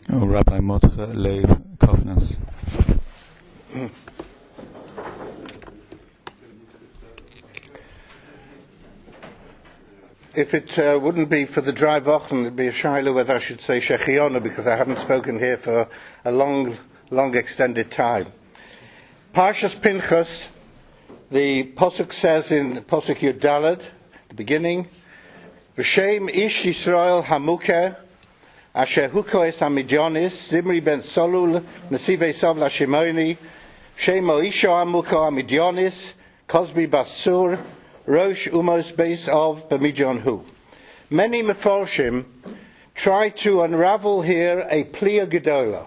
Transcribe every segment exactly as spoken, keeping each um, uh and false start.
Oh, Rabbi Mordechai Leib Kovnas. If it uh, wouldn't be for the dry Wochen, it'd be a shiloh whether I should say Shechiona, because I haven't spoken here for a long, long extended time. Parshas Pinchas, the Posuk says in Posuk Yud Daled, the beginning, V'shem ish Yisrael hamukeh, asher hukoes hamidyonis, Zimri ben Solul, Nesivei Sov lashimoni, Shemo isho hamuko hamidyonis, Kozbi basur, Rosh Umos Beis of B'midyon Hu. Many Meforshim try to unravel here a Plia Gedola.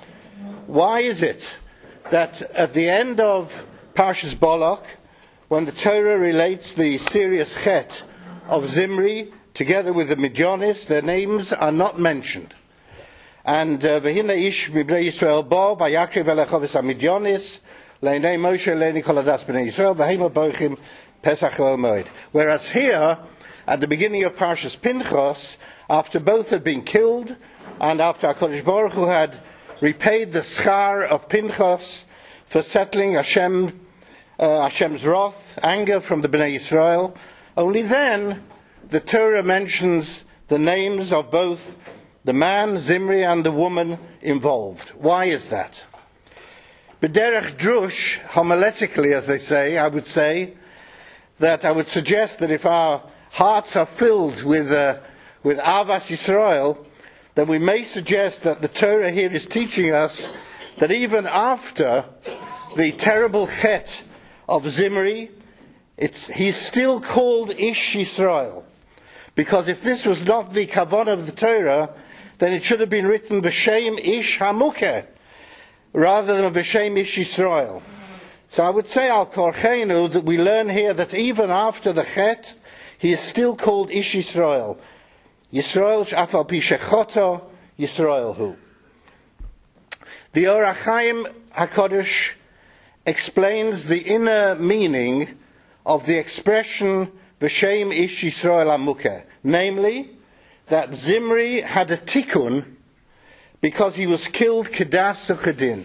Why is it that at the end of Parshas Bolach, when the Torah relates the serious chet of Zimri together with the Midyonis, their names are not mentioned? And V'hina ish mibnei Yisrael bo v'yakriv elechovis hamidyonis le'nei Moshe le'nei kol hadas b'nei Yisrael v'heimo bochim Pesach Moed. Whereas here, at the beginning of Parshas Pinchas, after both had been killed, and after HaKadosh Baruch Hu had repaid the schar of Pinchas for settling Hashem, uh, Hashem's wrath, anger from the Bnei Yisrael, only then the Torah mentions the names of both the man, Zimri, and the woman involved. Why is that? B'derech drush, homiletically as they say, I would say, that I would suggest that if our hearts are filled with uh, with Avas Yisrael, then we may suggest that the Torah here is teaching us that even after the terrible chet of Zimri, it's, he's still called Ish Yisrael. Because if this was not the kavanah of the Torah, then it should have been written V'shem Ish Hamukeh, rather than V'shem Ish Yisrael. So I would say, Al Korcheinu, that we learn here that even after the Chet, he is still called Ish Yisrael. Yisrael Sh'afal Pi Shechoto, Yisrael Hu. The Or HaChaim HaKadosh explains the inner meaning of the expression V'shem Ish Yisrael HaMukeh. Namely, that Zimri had a tikkun because he was killed Kedas Uchedin.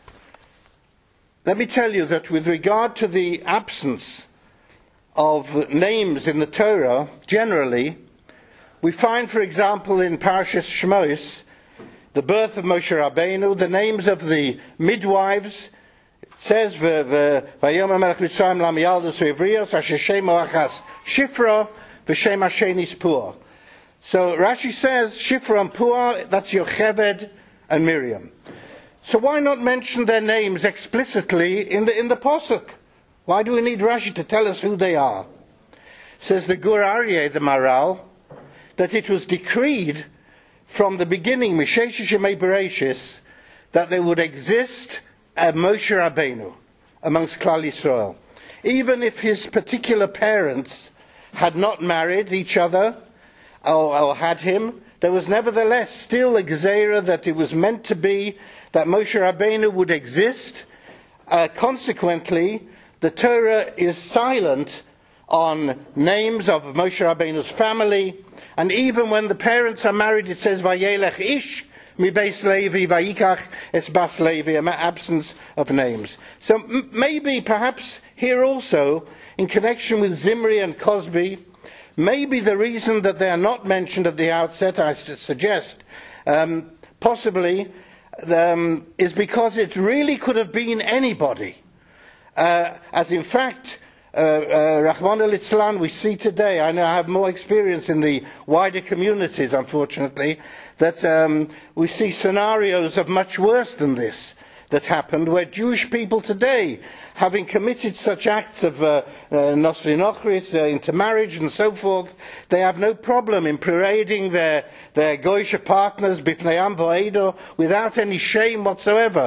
Let me tell you that with regard to the absence of names in the Torah, generally, we find, for example, in Parashas Shmos, the birth of Moshe Rabbeinu, the names of the midwives. It says, Vayom HaMelech Mitzrayim lam yaldus v'ivrios, asher shemo achas Shifra, v'shem hashenis Puah. So Rashi says, Shifra and Puah, that's Yocheved and Miriam. So why not mention their names explicitly in the in the Posuk? Why do we need Rashi to tell us who they are? Says the Gur Aryeh, the Maral, that it was decreed from the beginning, Mishesh Shemei Bereshis, that there would exist a Moshe Rabbeinu amongst Klal Yisrael. Even if his particular parents had not married each other or, or had him, there was nevertheless still a Gezerah that it was meant to be that Moshe Rabbeinu would exist. Uh, consequently, the Torah is silent on names of Moshe Rabbeinu's family, and even when the parents are married, it says Vayelech Ish mi Beis Levi Vayikach es Bas Levi, an absence of names. So m- maybe, perhaps here also, in connection with Zimri and Cosby, maybe the reason that they are not mentioned at the outset, I suggest, um, possibly, um, is because it really could have been anybody. Uh, as in fact, uh, uh, Rahman al-Itzlan, we see today, I know I have more experience in the wider communities, unfortunately, that um, we see scenarios of much worse than this that happened, where Jewish people today, having committed such acts of uh, uh, Nosri Nochris, uh, intermarriage and so forth, they have no problem in parading their, their Goysha partners, Bipnei Voedo, without any shame whatsoever.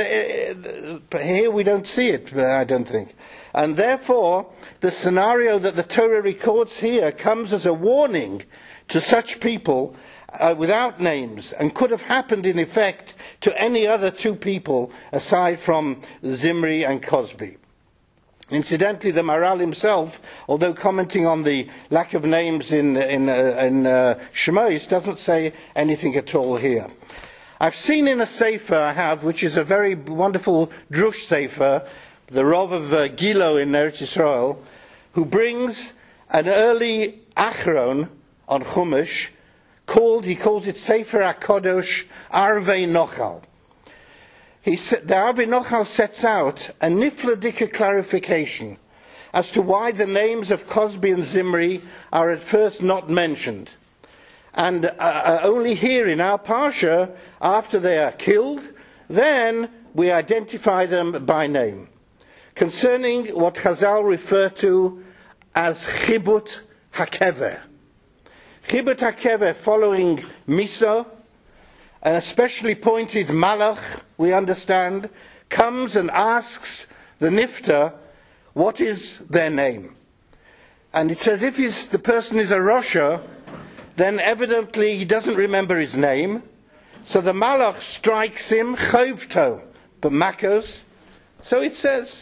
Here we don't see it, I don't think. And therefore, the scenario that the Torah records here comes as a warning to such people Uh, without names, and could have happened in effect to any other two people aside from Zimri and Cosby. Incidentally, the Maral himself, although commenting on the lack of names in, in, uh, in uh, Shmos, doesn't say anything at all here. I've seen in a sefer I have, which is a very wonderful drush sefer, the Rav of uh, Gilo in Eretz Yisrael, who brings an early achron on Chumash called, he calls it Sefer HaKadosh Arvei Nochal. He said, the Arvei Nochal sets out a nifladika clarification as to why the names of Cosby and Zimri are at first not mentioned. And uh, only here in our Parsha, after they are killed, then we identify them by name. Concerning what Chazal refer to as Chibut HaKever. Chibut HaKever following Misa, an especially pointed Malach, we understand, comes and asks the Nifta, what is their name? And it says if he's, the person is a Rosha, then evidently he doesn't remember his name. So the Malach strikes him, Chovto, but Makos. So it says.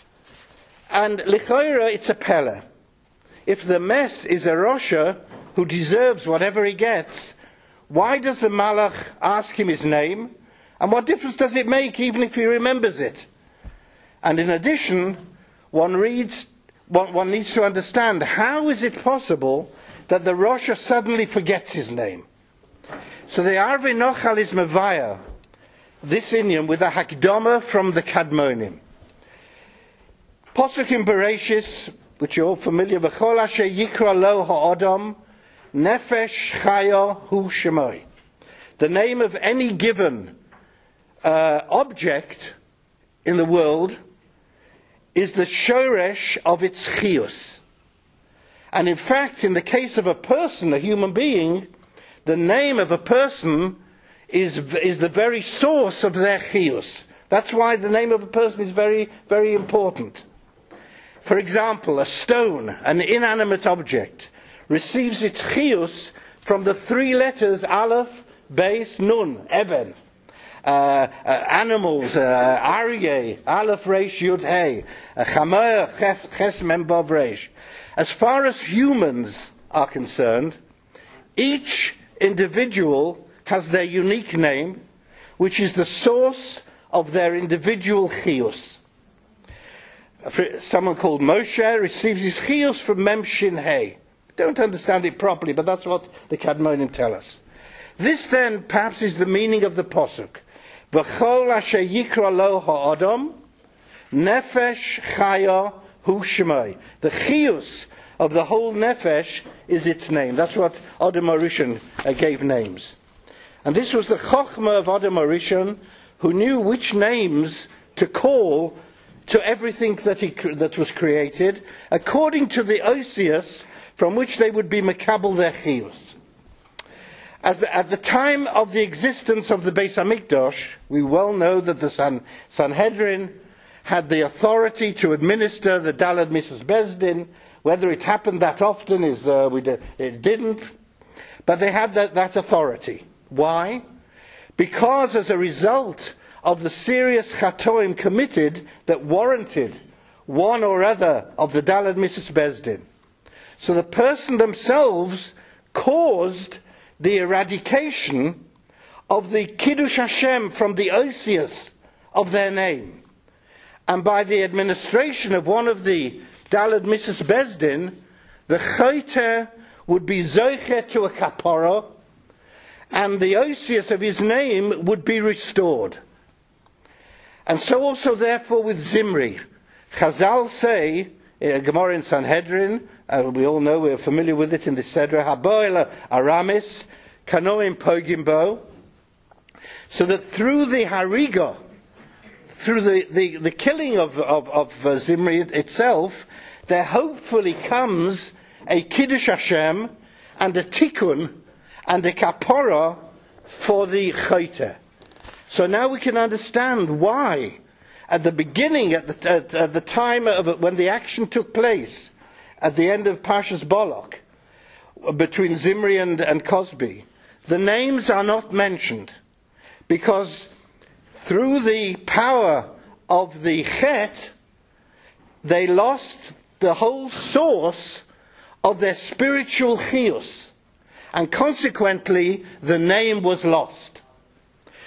And Lichoira, it's a Pella. If the mess is a Rosha who deserves whatever he gets, why does the Malach ask him his name? And what difference does it make, even if he remembers it? And in addition, one reads, one, one needs to understand, how is it possible that the Rosha suddenly forgets his name? So the Arvei Nochal is Mevaya, this Inyan, with a Hakdama from the Kadmonim. Posuk in Bereshis, which you're all familiar with, B'chol asher yikra lo ha'odam, nefesh chaya hu shemoi. The name of any given uh, object in the world is the shoresh of its chiyus. And in fact, in the case of a person, a human being, the name of a person is, is the very source of their chiyus. That's why the name of a person is very, very important. For example, a stone, an inanimate object, receives its chiyus from the three letters Aleph, Beis, Nun, Even. Uh, uh, animals, uh, Aryeh, Aleph, Reish, Yud, Hey, Chamer, Ches, Mem, Vav, Reish. As far as humans are concerned, each individual has their unique name, which is the source of their individual chiyus. Someone called Moshe receives his chiyus from Mem Shin Hey. Don't understand it properly, but that's what the Kadmonim tell us. This then perhaps is the meaning of the Posuk. V'chol asher yikra lo ha'adam, nefesh chaya hu shemai. The chiyus of the whole nefesh is its name. That's what Adam HaRishon uh, gave names. And this was the chokhmah of Adam HaRishon, who knew which names to call to everything that, he, that was created, according to the osius from which they would be mekabel their chiyus. As the, at the time of the existence of the Beis Hamikdash, we well know that the San, Sanhedrin had the authority to administer the Dalad Misas Bezdin. Whether it happened that often is uh, we d- it didn't, but they had that, that authority. Why? Because as a result of the serious chatoim committed that warranted one or other of the Dalad Misas Bezdin. So the person themselves caused the eradication of the Kiddush Hashem from the osius of their name. And by the administration of one of the Dalad Misas Bezdin, the Choter would be zocher to a kapara, and the osius of his name would be restored. And so also therefore with Zimri. Chazal say, in Gemara in Sanhedrin, Uh, we all know, we're familiar with it in the Sedra, Haboel Aramis, Kanoim Pogimbo, so that through the Hariga, through the, the, the killing of, of, of uh, Zimri itself, there hopefully comes a Kiddush Hashem and a Tikkun and a Kapora for the Choter. So now we can understand why, at the beginning, at the, at, at the time of when the action took place, at the end of Parshas Bolok, between Zimri and, and Cosby, the names are not mentioned, because through the power of the Chet, they lost the whole source of their spiritual chiyus, and consequently the name was lost.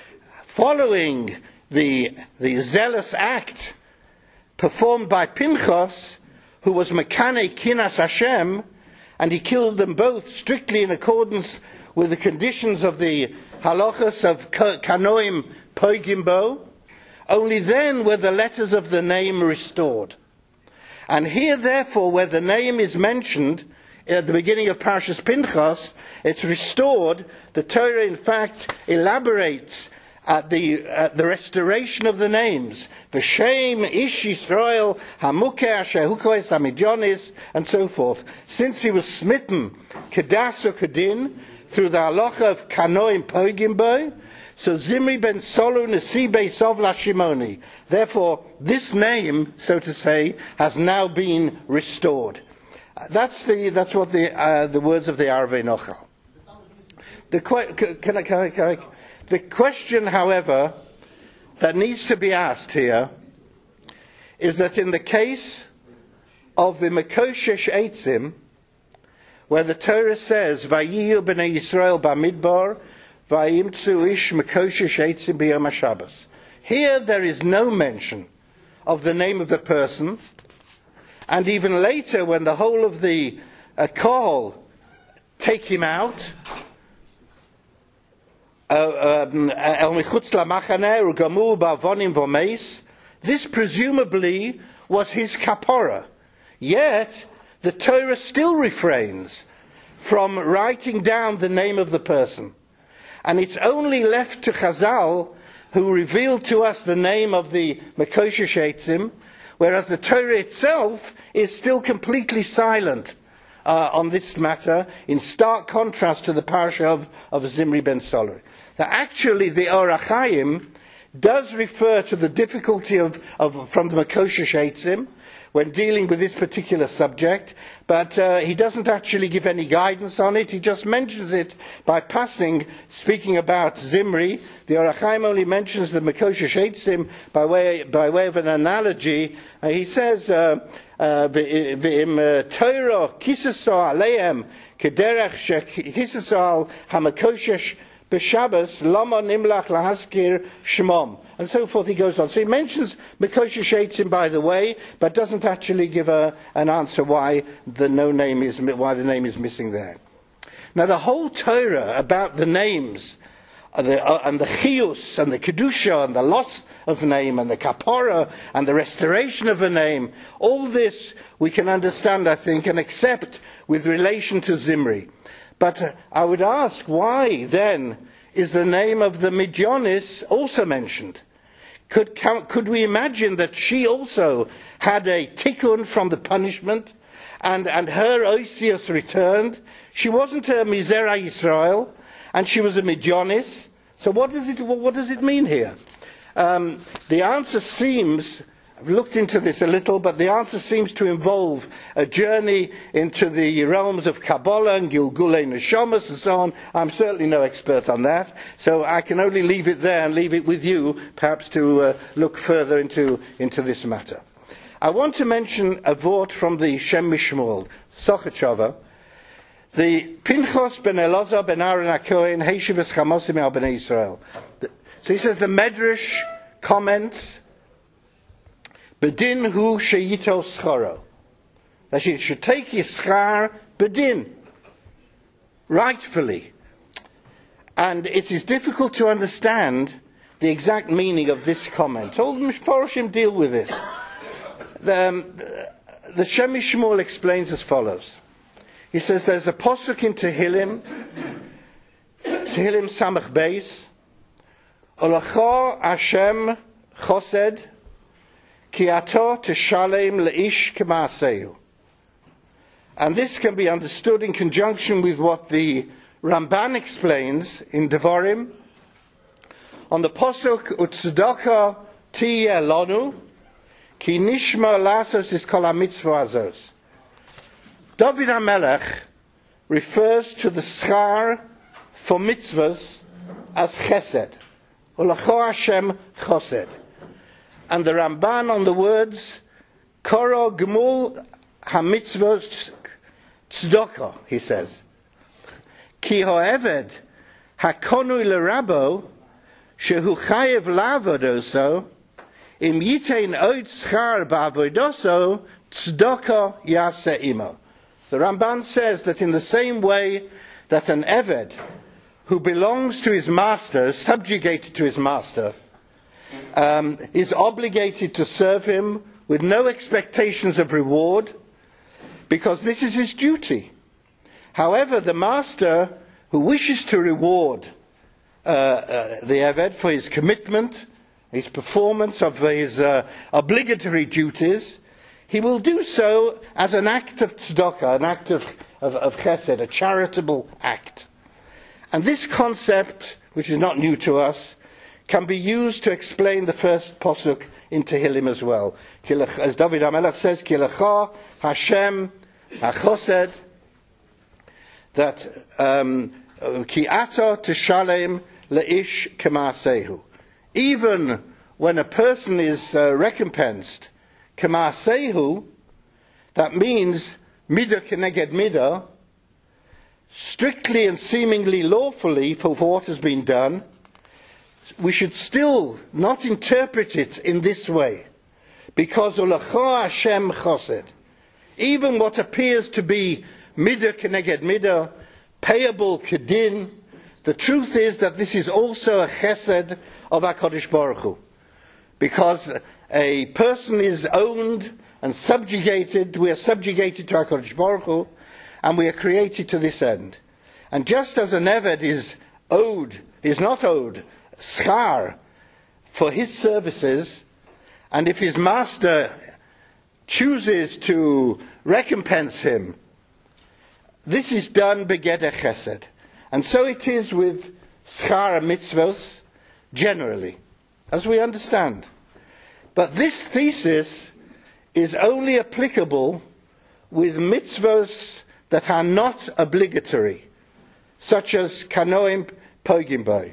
following the, the zealous act performed by Pinchas, who was Mekane Kinas Hashem, and he killed them both strictly in accordance with the conditions of the halachas of Kanoim Poigimbo, only then were the letters of the name restored. And here, therefore, where the name is mentioned at the beginning of Parshas Pinchas, it's restored. The Torah, in fact, elaborates at the, at the restoration of the names. V'shem ish Yisrael hamukeh asher hukoes hamidyonis, and so forth. Since he was smitten kedas or kedin through the halacha of Kanoim Poigimbo, so Zimri ben Solu Nasi Beis Ovla Shimoni. Therefore, this name, so to say, has now been restored. That's the that's what the uh, the words of the Arvei Nochal. The que- can I, can I, can I, the question, however, that needs to be asked here is that in the case of the Mekoshesh Eitzim, where the Torah says, "Vayiyu b'nei Yisrael b'midbar, vayimtzu ish Mekoshesh Eitzim b'yom HaShabbos." Here there is no mention of the name of the person. And even later, when the whole of the uh, Kohol take him out, El Michutz LaMachaneh Ugamu Ba'avonim V'Meis, this presumably was his kapora. Yet the Torah still refrains from writing down the name of the person, and it's only left to Chazal, who revealed to us the name of the Mekoshesh Eitzim, whereas the Torah itself is still completely silent uh, on this matter, in stark contrast to the parasha of, of Zimri ben Solu. Now, actually, the Or HaChaim does refer to the difficulty of, of from the Mekoshesh Eitzim when dealing with this particular subject, but uh, he doesn't actually give any guidance on it. He just mentions it by passing, speaking about Zimri. The Or HaChaim only mentions the Mekoshesh Eitzim by way, by way of an analogy. Uh, he says, uh, uh, V'im Torah kisaso aleim kederech shekisaso al haMekoshesh b'Shabbos lama nimlach lahaskir shmom, and so forth. He goes on. So he mentions Mekoshesh Eitzim, by the way, but doesn't actually give a, an answer why the no name is why the name is missing there. Now, the whole Torah about the names uh, the, uh, and the chiyus and the kedusha and the loss of name and the kapora and the restoration of a name, all this we can understand, I think, and accept with relation to Zimri. But uh, I would ask, why then is the name of the Midyanis also mentioned? Could, can, could we imagine that she also had a tikkun from the punishment, and, and her Osius returned? She wasn't a Mizera Yisrael, and she was a Midyanis. So what does it, what does it mean here? Um, the answer seems, I've looked into this a little, but the answer seems to involve a journey into the realms of Kabbalah and Gilgulei Neshamas and so on. I'm certainly no expert on that, so I can only leave it there and leave it with you, perhaps, to uh, look further into, into this matter. I want to mention a vort from the Shem Mishmuel, Sochachova, the Pinchas ben Elazar ben Aaron HaKohen, Heishivas Chamosim al Bnei Yisrael. So he says the Medrash comments, Bedin hu sheyito schoro, that he should take his schar bedin, rightfully. And it is difficult to understand the exact meaning of this comment. All the Mishparoshim deal with this. The, um, the Shem Mishmuel explains as follows. He says there's a posuk in Tehillim, Tehillim Samach Beis, Olacha Hashem Chosed, Ki ato teshalem leish k'maasehu. And this can be understood in conjunction with what the Ramban explains in Devarim on the posuk utzedakah tiyeh lanu ki nishma lasos is kol hamitzvah azos. David HaMelech refers to the schar for mitzvahs as chesed. Olacha Hashem chosed. And the Ramban on the words Koro Gmul HaMitzvot Tzedakah, he says. Ki ho'eved hakonui lerabo shehu chayev la'avodoso, im yitein oid schar ba'avodoso, tzedakah yaseh imo. The Ramban says that in the same way that an Eved who belongs to his master, subjugated to his master, um, is obligated to serve him with no expectations of reward, because this is his duty. However, the master who wishes to reward uh, uh, the Eved for his commitment, his performance of his uh, obligatory duties, he will do so as an act of tzedakah, an act of, of, of chesed, a charitable act. And this concept, which is not new to us, can be used to explain the first posuk in Tehillim as well. As David HaMelech says, Ki lecha Hashem hachosed, that um, Ki ato teshalem leish kemaasehu. Even when a person is uh, recompensed kemaasehu, that means midah keneged midah, strictly and seemingly lawfully for what has been done, we should still not interpret it in this way, because Ulecha Hashem chosed, even what appears to be midah keneged midah, payable kedin, the truth is that this is also a chesed of HaKadosh Baruch Hu, because a person is owned and subjugated, we are subjugated to HaKadosh Baruch Hu, and we are created to this end. And just as an Eved is owed, is not owed, schar for his services, and if his master chooses to recompense him, this is done begeder chesed. And so it is with schar mitzvos generally, as we understand. But this thesis is only applicable with mitzvos that are not obligatory, such as kanoim pogim bo.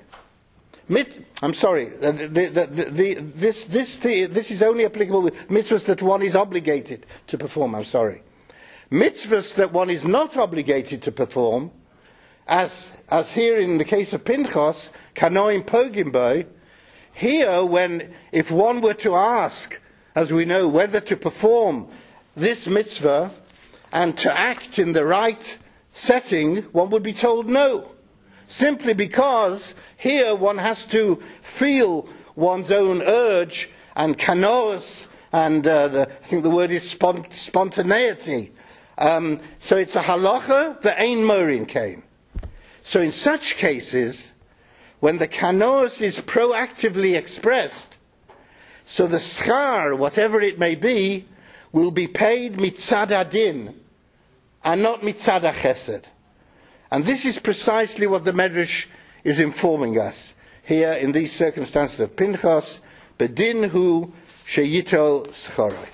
I'm sorry, the, the, the, the, this, this, the, this is only applicable with mitzvahs that one is obligated to perform, I'm sorry. Mitzvahs that one is not obligated to perform, as, as here in the case of Pinchas, kanoim pogim bo, here when, if one were to ask, as we know, whether to perform this mitzvah and to act in the right setting, one would be told no. Simply because here one has to feel one's own urge and kanos, and uh, the, I think the word is spont- spontaneity. Um, so it's a halacha, the ein morin came. So in such cases, when the kanos is proactively expressed, so the schar, whatever it may be, will be paid mitzad adin, and not mitzad chesed. And this is precisely what the Medrash is informing us here in these circumstances of Pinchas, bedin hu sheyitol schoroi.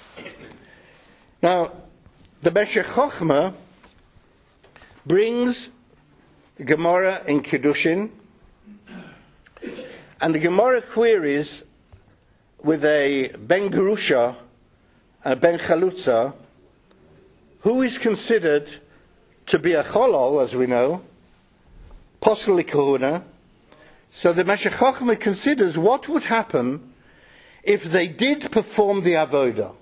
Now, the Meshech Chochmah brings the Gemara in Kiddushin, and the Gemara queries with a ben gerusha and a ben chalutza, who is considered to be a cholol, as we know, posel likahuna. So the Meshech Chochmah considers what would happen if they did perform the avodah.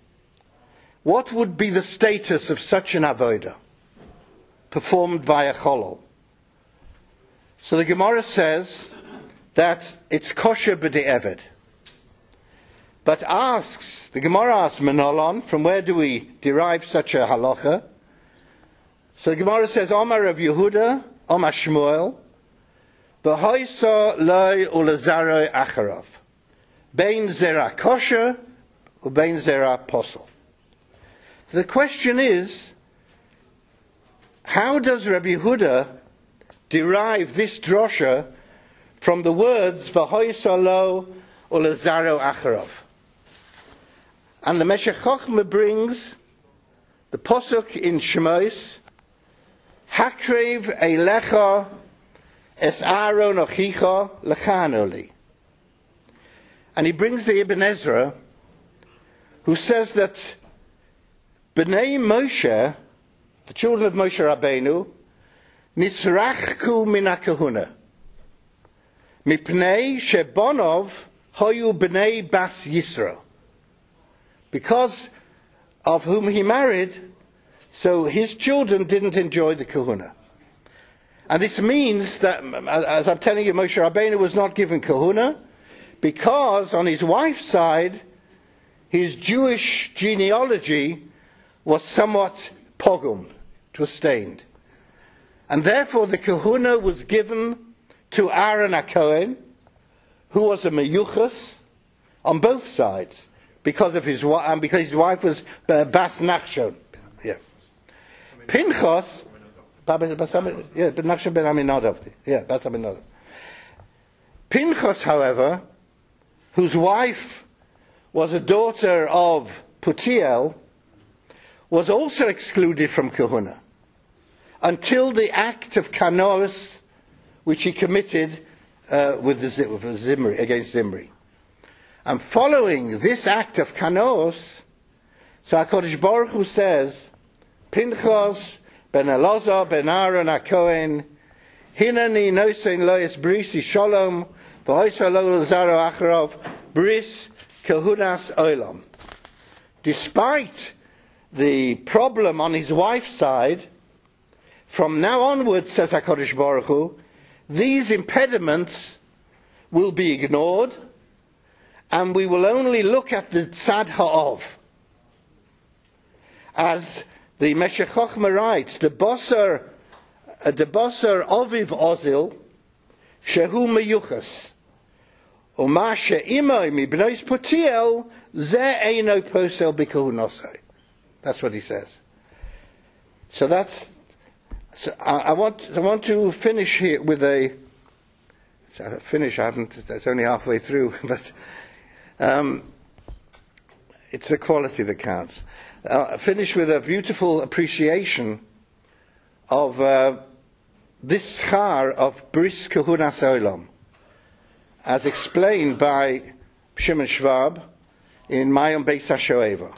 What would be the status of such an avodah performed by a cholol? So the Gemara says that it's kosher b'di'eved, but asks, the Gemara asks Menolon, from where do we derive such a halacha? So the Gemara says, Omar Rav Yehuda, Omar Shmuel, B'hoisa loy ulazaroi acharov, bein zera kosher, ubein zera posel. The question is, how does Rabbi Yehuda derive this drosha from the words V'hoisa lo ulazaro acharov? And the Meshech Chochmah brings the posuk in Shemos, Hakrev eilecha es Aaron ochicha lechanoli. And he brings the Ibn Ezra, who says that B'nai Moshe, the children of Moshe Rabbeinu, nisrachku min hakahuna, Mipnei shebonov hoyu b'nei bas Yisro. Because of whom he married, so his children didn't enjoy the kahuna. And this means that, as I'm telling you, Moshe Rabbeinu was not given kahuna because on his wife's side, his Jewish genealogy was somewhat pogum, it was stained. And therefore the kahuna was given to Aaron HaKohen, who was a meyuchas on both sides, because of his wife, and because his wife was uh, Bas Nachshon. Yeah. Pinchas, yeah, Nachshon ben Aminadab. Yeah, Bas Aminadab. Pinchas, however, whose wife was a daughter of Putiel, was also excluded from kahuna until the act of Kanos, which he committed uh, with, the, with Zimri, against Zimri. And following this act of Kanos, so HaKadosh Baruch Hu says, Pinchas ben Elazar ben Aaron HaKohen, Hinani nosein loyes brisi shalom, v'hoisa lo zaro acharov, bris kahunas olam. Despite the problem on his wife's side, from now onwards, says HaKadosh Baruch Hu, these impediments will be ignored, and we will only look at the tzad ha'ov. As the Meshech Chochmah writes, the bosser, uh, the bosser oviv ozil, shehu meyuchas, uma she'imoi mibnois putiel, ze eino posel b'kahunosai. That's what he says. So that's. So I, I want. I want to finish here with a. Finish. I haven't. It's only halfway through, but. Um, it's the quality that counts. I'll finish with a beautiful appreciation of uh, this schar of Bris Kahunas Olam, as explained by Shimon Schwab in Mayim Beis HaShoeva.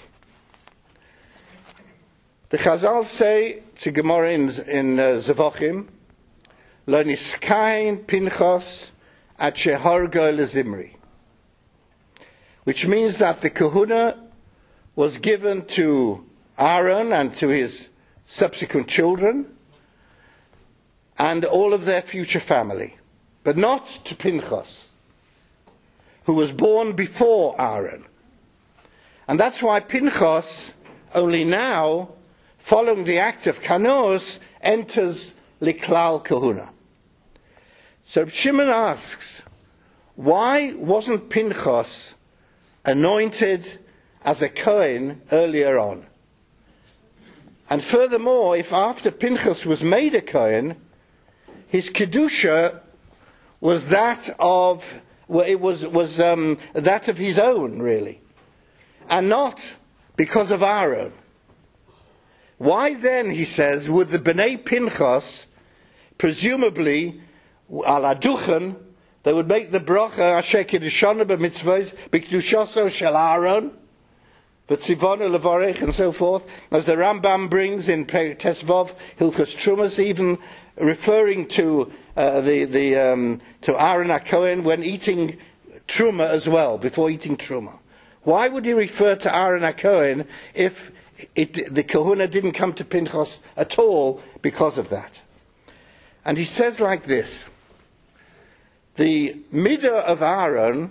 The Chazal say to Gemara in, in uh, Zevachim, Lo niskain Pinchas at shehargo lezimri, which means that the kahuna was given to Aaron and to his subsequent children and all of their future family, but not to Pinchas, who was born before Aaron. And that's why Pinchas, only now, following the act of Kanos, enters Liklal Kahuna. So Shimon asks, why wasn't Pinchas anointed as a Kohen earlier on? And furthermore, if after Pinchas was made a Kohen, his Kedusha was that of, well, it was, was um, that of his own, really, and not because of Aaron. Why then, he says, would the Bnei Pinchas, presumably, al aduchen, they would make the bracha asher kiddushana b'mitzvos b'kedushaso shel Aaron, v'tzivonu levarech, and so forth, as the Rambam brings in Tesvav Hilchos Trumas, even referring to uh, the the um, to Aaron HaKohen when eating truma as well, before eating truma. Why would he refer to Aaron HaKohen if it, the kahuna didn't come to Pinchas at all because of that? And he says like this. The midah of Aaron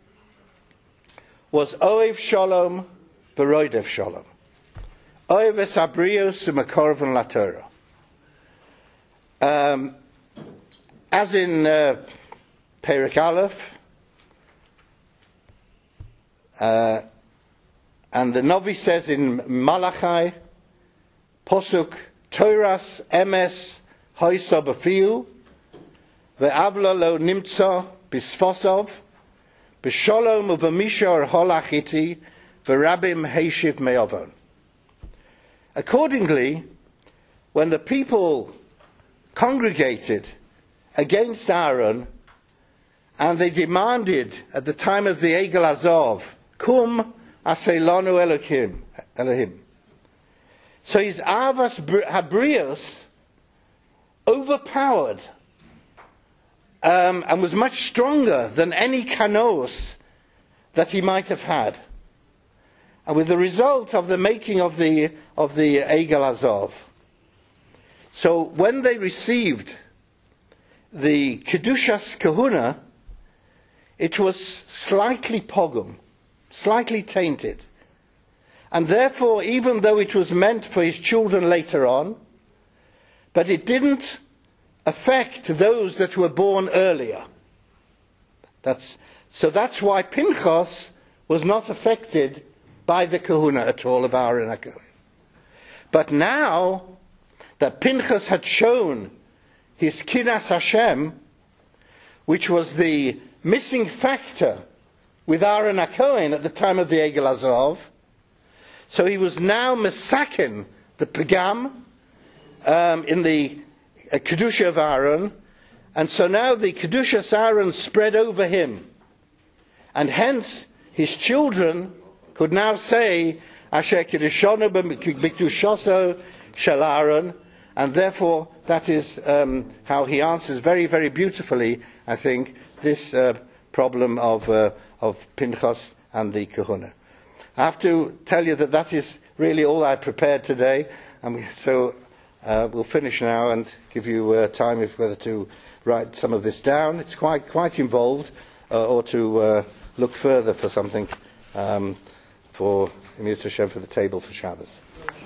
was Oev Shalom v'Roidev Shalom. Oev es Abrios u'Makorvan LaTorah. Um, as in uh, Perek Aleph, uh, and the Novi says in Malachi, Posuk Toras Emes Hoisa B'Fiu, Ve'avla lo nimtza bisfosov, b'sholom uv'mishor holachiti, v'rabim heishiv me'ovon. Accordingly, when the people congregated against Aaron, and they demanded at the time of the Egel Azov, Kum aseilonu Elohim, Elohim. So his Avas Habrios overpowered um, and was much stronger than any kanos that he might have had. And with the result of the making of the, of the Egel Azov. So when they received the Kedushas Kahuna, it was slightly pogum, slightly tainted. And therefore, even though it was meant for his children later on, but it didn't affect those that were born earlier. That's, so that's why Pinchas was not affected by the kahuna at all of Aaron HaKohen. But now that Pinchas had shown his Kinas Hashem, which was the missing factor with Aaron HaKohen at the time of the Egel Azov, so he was now mesaken the pagam um, in the uh, Kedusha of Aaron, and so now the Kedushas Aaron spread over him, and hence his children could now say Asher Kedushonu b'Kedushaso shel Aaron, and therefore that is um, how he answers very, very beautifully, I think, this uh, problem of, uh, of Pinchas and the Kahuna. I have to tell you that that is really all I prepared today, and we, so uh, we'll finish now and give you uh, time if whether to write some of this down. It's quite quite involved, uh, or to uh, look further for something um, for Emir Hashem for the table for Shabbos.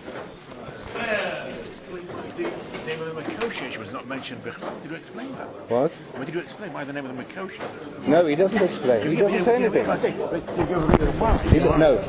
The name of the Makoshish was not mentioned before. Did you explain that? What? Well, did you explain why the name of the Makoshish? No, he doesn't explain. He doesn't say anything. He doesn't, no.